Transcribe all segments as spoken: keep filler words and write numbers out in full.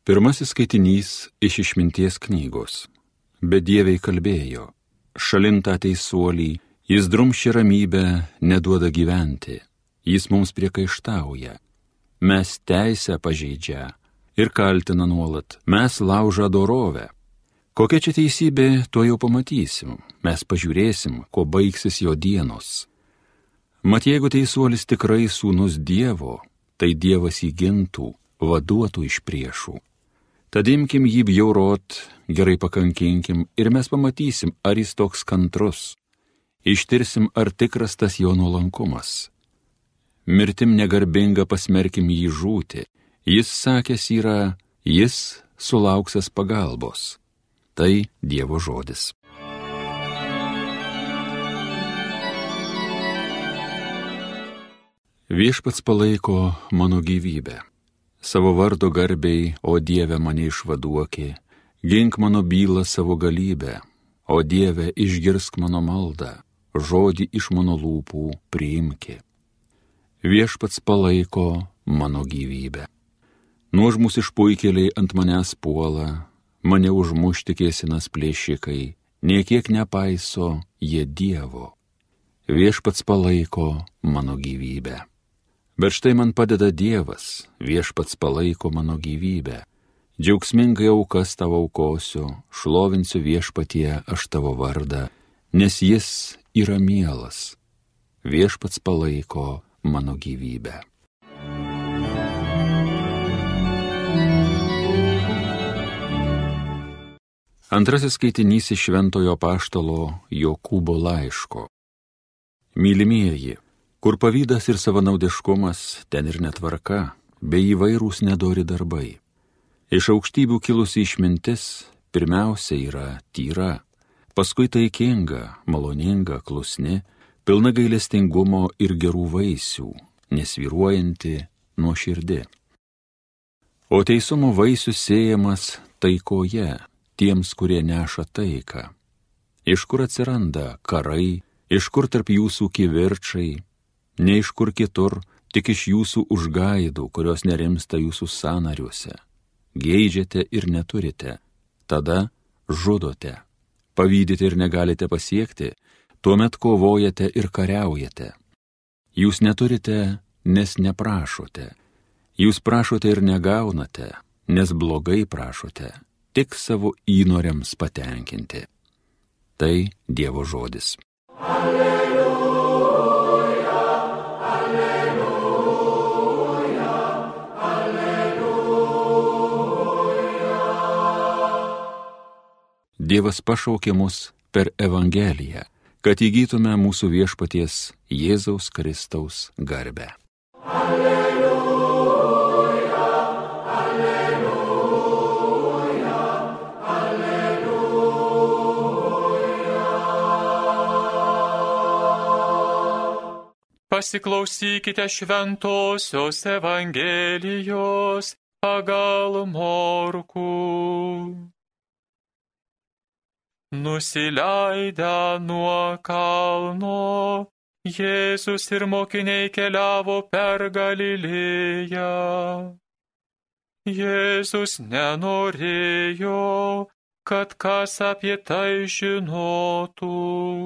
Pirmasis skaitinys iš Išminties knygos. Bedieviai kalbėjo, šalintą teisuolį, jis drumščia ramybę, neduoda gyventi, jis mums priekaištauja, mes teisę pažeidžia ir kaltina nuolat, mes laužą dorovę. Kokia čia teisybė, to jau pamatysim, mes pažiūrėsim, ko baigsis jo dienos. Mat jeigu teisuolis tikrai sūnus Dievo, tai Dievas jį gintų, vaduotų iš priešų. Tad imkim jį bjaurot, gerai pakankinkim ir mes pamatysim, ar jis toks kantrus. Ištirsim, ar tikras tas jo nuolankumas. Mirtim negarbinga pasmerkim jį žūti. Jis sakęs yra, jis sulauksęs pagalbos. Tai Dievo žodis. Viešpats palaiko mano gyvybę. Savo vardo garbiai, o Dieve mane išvaduokė, gink mano bylą savo galybę, o Dieve išgirsk mano maldą, žodį iš mano lūpų priimki. Viešpats palaiko mano gyvybę. Nuožmus išpuikėliai ant manęs puola, mane užmušti kėsinas plėšikai, niekiek nepaiso jie Dievo. Viešpats palaiko mano gyvybę. Bet štai man padeda Dievas, viešpats palaiko mano gyvybę. Džiaugsmingai aukas tavo aukosiu, šlovinsiu viešpatie aš tavo vardą, nes jis yra mielas. Viešpats palaiko mano gyvybę. Antrasis skaitinys iš Šventojo apaštalo Jokūbo laiško. Mylimieji, kur pavydas ir savanaudiškumas, ten ir netvarka, bei įvairūs nedori darbai. Iš aukštybių kilusi išmintis pirmiausia yra tyra, paskui taikinga, maloninga, klusni, pilna gailestingumo ir gerų vaisių, nesvyruojanti, nuoširdi. O teisumo vaisius sėjamas taikoje, tiems, kurie neša taiką. Iš kur atsiranda karai, iš kur tarp jūsų kivirčai, ne iš kur kitur, tik iš jūsų užgaidų, kurios nerimsta jūsų sąnariuose. Geidžiate ir neturite, tada žudote. Pavydite ir negalite pasiekti, tuomet kovojate ir kariaujate. Jūs neturite, nes neprašote. Jūs prašote ir negaunate, nes blogai prašote, tik savo įnoriams patenkinti. Tai Dievo žodis. Alleluja. Dievas pašaukė mus per Evangeliją, kad įgytume mūsų viešpaties Jėzaus Kristaus garbę. Alleluja, alleluja, alleluja. Pasiklausykite šventosios Evangelijos pagal Morkų. Nusileidę nuo kalno, Jėzus ir mokiniai keliavo per Galilėją. Jėzus nenorėjo, kad kas apie tai žinotų.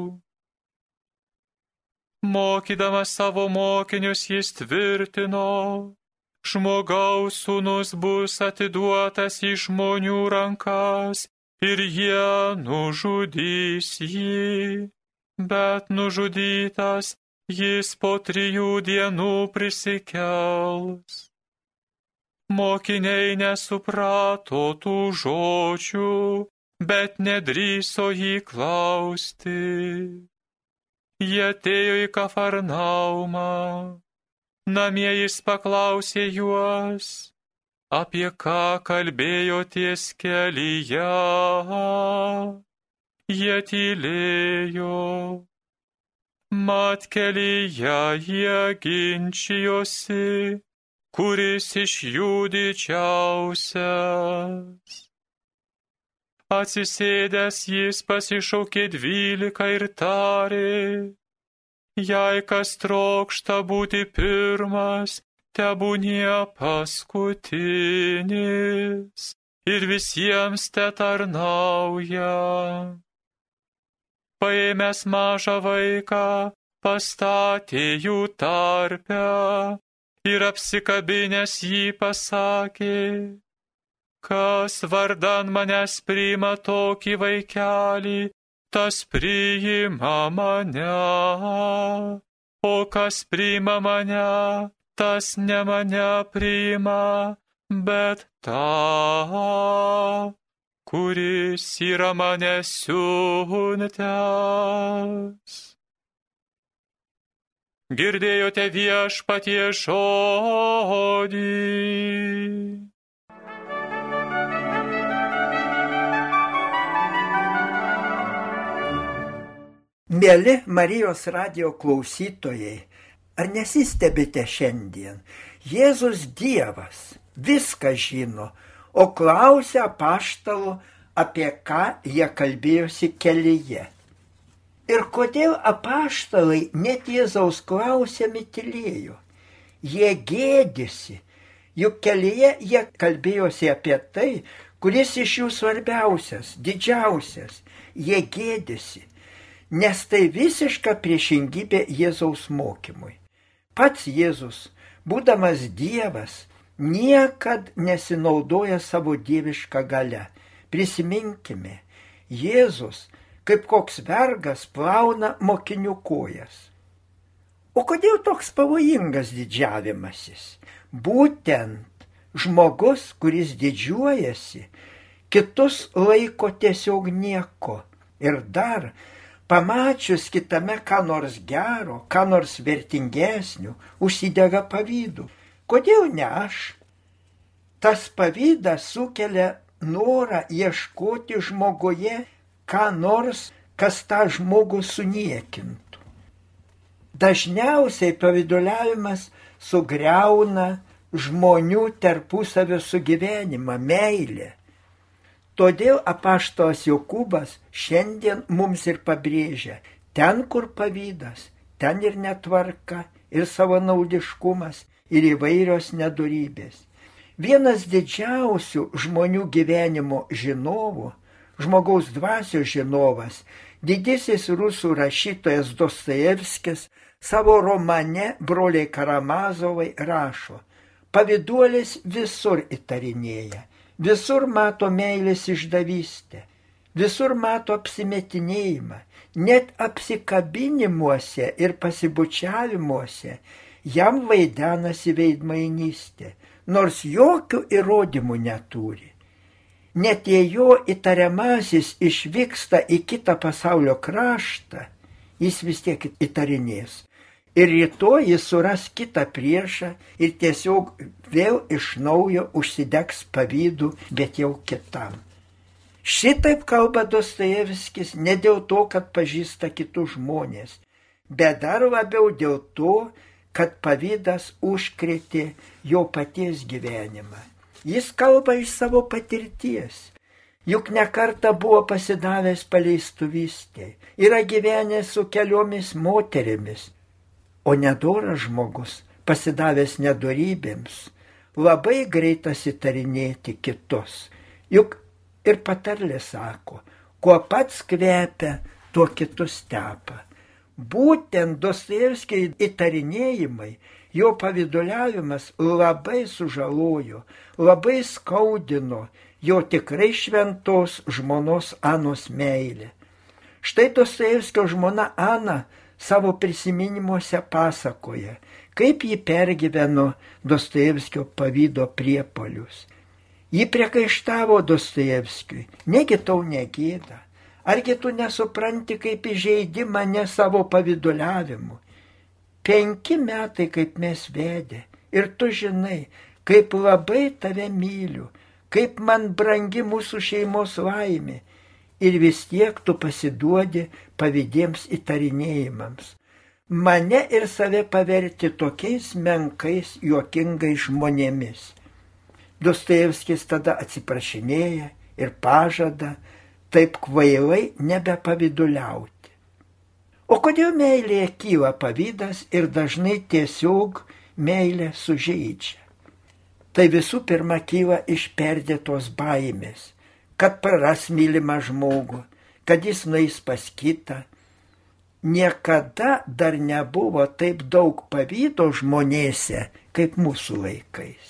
Mokydamas savo mokinius jis tvirtino, žmogaus sūnus bus atiduotas į žmonių rankas, ir jie nužudys jį, bet nužudytas jis po trijų dienų prisikels. Mokiniai nesuprato tų žodžių, bet nedrįso jį klausti. Jie atėjo į Kafarnaumą. Namie jis paklausė juos, apie ką kalbėjo ties kelyje. Jie tylėjo. Mat kelyje jie ginčijosi, kuris iš jų didžiausias. Atsisėdęs jis pasišaukė dvylika ir tarė, jei kas trokšta būti pirmas, tebūnie paskutinis ir visiems te tarnauja. Paėmęs mažą vaiką, pastatė jų tarpe ir apsikabinęs jį pasakė: kas vardan manęs priima tokį vaikelį, tas priima mane, o kas priima mane, tas ne mane priima, bet tą, kuris yra mane siuntęs. Girdėjote Viešpaties žodį. Mieli Marijos radijo klausytojai, ar nesistebite šiandien? Jėzus Dievas viską žino, o klausia apaštalų, apie ką jie kalbėjosi kelyje. Ir kodėl apaštalai net Jėzaus klausiami tylėjo? Jie gėdisi, juk kelyje jie kalbėjosi apie tai, kuris iš jų svarbiausias, didžiausias. Jie gėdisi, nes tai visiška priešingybė Jėzaus mokymui. Pats Jėzus, būdamas Dievas, niekad nesinaudoja savo dievišką galią. Prisiminkime, Jėzus kaip koks vergas plauna mokinių kojas. O kodėl toks pavojingas didžiavimasis? Būtent žmogus, kuris didžiuojasi, kitus laiko tiesiog nieko. Ir dar, pamačius kitame ką nors gero, ką nors vertingesnio, užsidega pavydu. Kodėl ne aš? Tas pavydas sukelia norą ieškoti žmoguje ką nors, kas tą žmogų suniekintų. Dažniausiai pavyduliavimas sugriauna žmonių tarpusavio sugyvenimą, meilę. Todėl apaštalas Jokūbas šiandien mums ir pabrėžia, ten, kur pavydas, ten ir netvarka, ir savanaudiškumas, ir įvairios nedorybės. Vienas didžiausių žmonių gyvenimo žinovų, žmogaus dvasios žinovas, didysis rusų rašytojas Dostojevskis savo romane Broliai Karamazovai rašo: pavyduolis visur įtarinėja, visur mato meilės išdavystę, visur mato apsimetinėjimą, net apsikabinimuose ir pasibučiavimuose jam vaidenasi veidmainystė, nors jokių įrodymų neturi. Net jei jo įtariamasis išvyksta į kitą pasaulio kraštą, jis vis tiek įtarinės. Ir rytoj jis suras kitą priešą ir tiesiog vėl iš naujo užsidegs pavydu, bet jau kitam. Šitaip kalba Dostojevskis ne dėl to, kad pažįsta kitus žmonės, bet dar labiau dėl to, kad pavydas užkrėtė jo paties gyvenimą. Jis kalba iš savo patirties, juk nekartą buvo pasidavęs paleistuvystei, yra gyvenęs su keliomis moterimis, o nedoras žmogus, pasidavęs nedorybėms, labai greitas įtarinėti kitus. Juk ir patarlė sako, kuo pats kvepia, tuo kitus tepa. Būtent Dostojevskio įtarinėjimai, jo pavyduliavimas labai sužalojo, labai skaudino jo tikrai šventos žmonos Anos meilę. Štai Dostojevskio žmona Ana savo prisiminimuose pasakoja, kaip ji pergyveno Dostojevskio pavydo priepuolius. Ji priekaištavo Dostojevskiui: negi tau negėda, argi tu nesupranti, kaip įžeidi mane savo pavyduliavimu. Penki metai kaip mes vedė, ir tu žinai, kaip labai tave myliu, kaip man brangi mūsų šeimos laimė, ir vis tiek tu pasiduodi pavydiems įtarinėjimams. Mane ir save paverti tokiais menkais, juokingais žmonėmis. Dostojevskis tada atsiprašinėja ir pažada taip kvailai nebepavyduliauti. O kodėl meilėje kyla pavydas ir dažnai tiesiog meilė sužeidžia. Tai visų pirma kyla iš perdėtos baimės, kad praras mylimą žmogų, kad jis nueis pas kitą. Niekada dar nebuvo taip daug pavydo žmonėse, kaip mūsų laikais.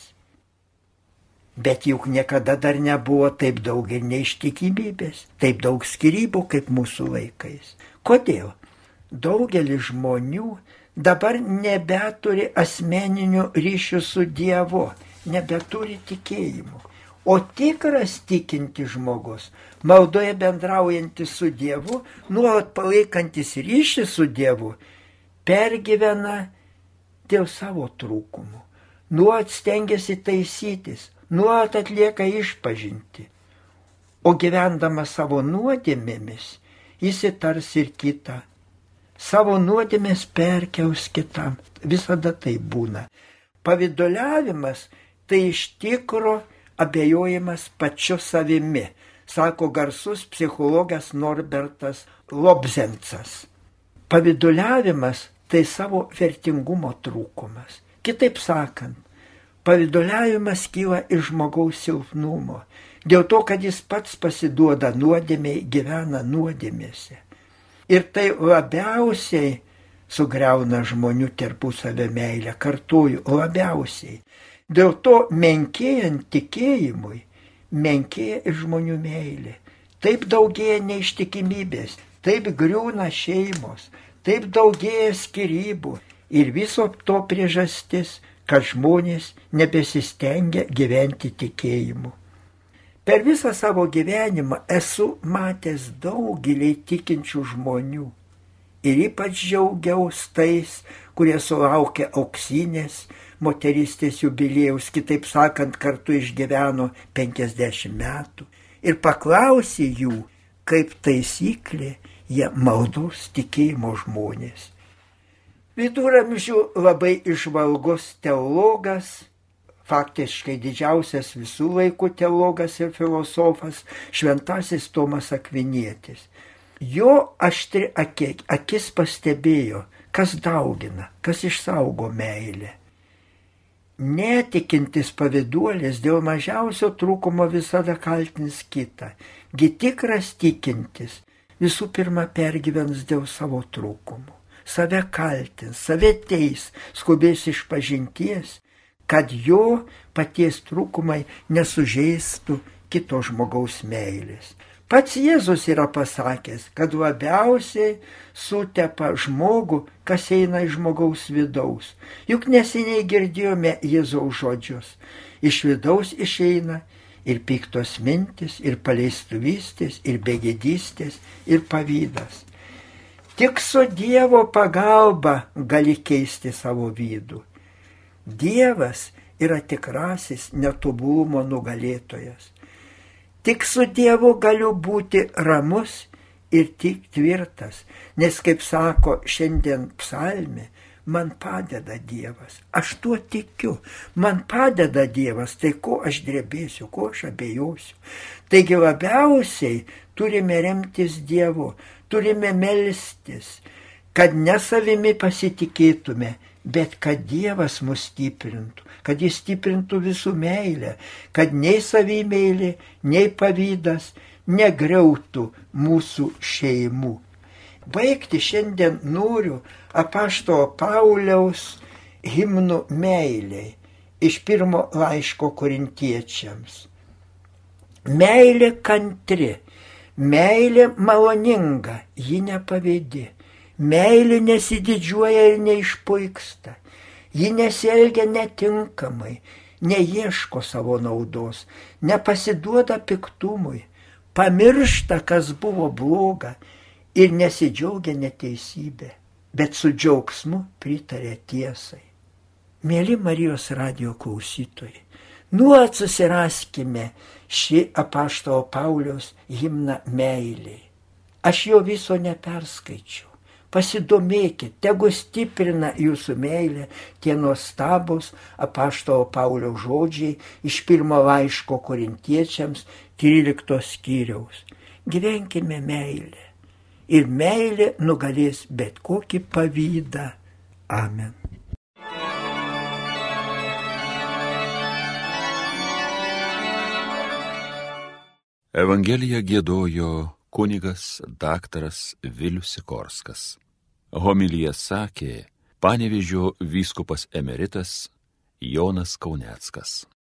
Bet juk niekada dar nebuvo taip daug ir neištikimybės, taip daug skyrybų, kaip mūsų laikais. Kodėl? Daugelis žmonių dabar nebeturi asmeninių ryšių su Dievu, nebeturi tikėjimų. O tikras tikintis žmogus, maldoje bendraujantis su Dievu, nuolat palaikantis ryšį su Dievu, pergyvena dėl savo trūkumų, nuolat stengiasi taisytis, nuolat atlieka išpažintį. O gyvendamas savo nuodėmėmis, jis įtars ir kitą. Savo nuodėmės perkeus kitam. Visada tai būna. Pavidoliavimas tai iš tikro abejojimas pačiu savimi, sako garsus psichologas Norbertas Lobzencas. Pavidoliavimas tai savo vertingumo trūkumas. Kitaip sakant, pavidoliavimas kyla iš žmogaus silpnumo, dėl to, kad jis pats pasiduoda nuodėmei, gyvena nuodėmėse. Ir tai labiausiai sugriauna žmonių tarpusavio meilę, kartuoju, labiausiai. Dėl to menkėjant tikėjimui, menkėja ir žmonių meilė. Taip daugėja neištikimybės, taip griūna šeimos, taip daugėja skyrybų ir viso to priežastis, kad žmonės nebesistengia gyventi tikėjimu. Per visą savo gyvenimą esu matęs daugelį tikinčių žmonių ir ypač džiaugiaus tais, kurie sulaukia auksinės moterystės jubiliejaus, kitaip sakant, kartu išgyveno penkiasdešimt metų, ir paklausė jų, kaip taisyklė, jie maldaus tikėjimo žmonės. Viduramžių labai išvalgus teologas, faktiškai didžiausias visų laikų teologas ir filosofas, šventasis Tomas Akvinietis. Jo aštri akis pastebėjo, kas daugina, kas išsaugo meilę. Netikintis pavyduolis dėl mažiausio trūkumo visada kaltins kitą. Gi tikras tikintis visų pirma pergyvens dėl savo trūkumų. Save kaltins, save teis, skubės išpažinties, kad jo paties trūkumai nesužeistų kito žmogaus meilės. Pats Jėzus yra pasakęs, kad labiausiai sutepa žmogų, kas eina iš žmogaus vidaus. Juk neseniai girdėjome Jėzaus žodžius. Iš vidaus išeina ir piktos mintis, ir paleistuvystės, ir begėdystės, ir pavydas. Tik su Dievo pagalba gali keisti savo vidų. Dievas yra tikrasis netobulumo nugalėtojas. Tik su Dievu galiu būti ramus ir tik tvirtas, nes, kaip sako šiandien psalmė, man padeda Dievas. Aš tuo tikiu, man padeda Dievas, tai ko aš drebėsiu, ko aš abejosiu. Taigi labiausiai turime remtis Dievu, turime melstis, kad ne savimi pasitikėtume, bet kad Dievas mus stiprintų, kad jis stiprintų visų meilę, kad nei savimeilė, nei pavydas negriautų mūsų šeimų. Baigti šiandien noriu apaštalo Pauliaus himnų meiliai iš pirmo laiško korintiečiams. Meilė kantri, meilė maloninga, ji nepavydi. Meilė nesididžiuoja ir neišpuiksta. Ji nesielgia netinkamai, neieško savo naudos, nepasiduoda piktumui, pamiršta, kas buvo bloga ir nesidžiaugia neteisybė, bet su džiaugsmu pritarė tiesai. Mėly Marijos radijo klausytojai, nuolat susiraskime šį apaštalo Pauliaus himną meiliai. Aš jo viso neperskaičiau. Pasidomėkit, tegu stiprina jūsų meilę tie nuostabus apaštalo Pauliaus žodžiai iš pirmo laiško korintiečiams tryliktos skyriaus. Gyvenkime meilę ir meilė nugalės bet kokį pavydą. Amen. Evangeliją giedojo kunigas daktaras Vilius Sikorskas. Homiliją sakė Panevėžio vyskupas emeritas Jonas Kauneckas.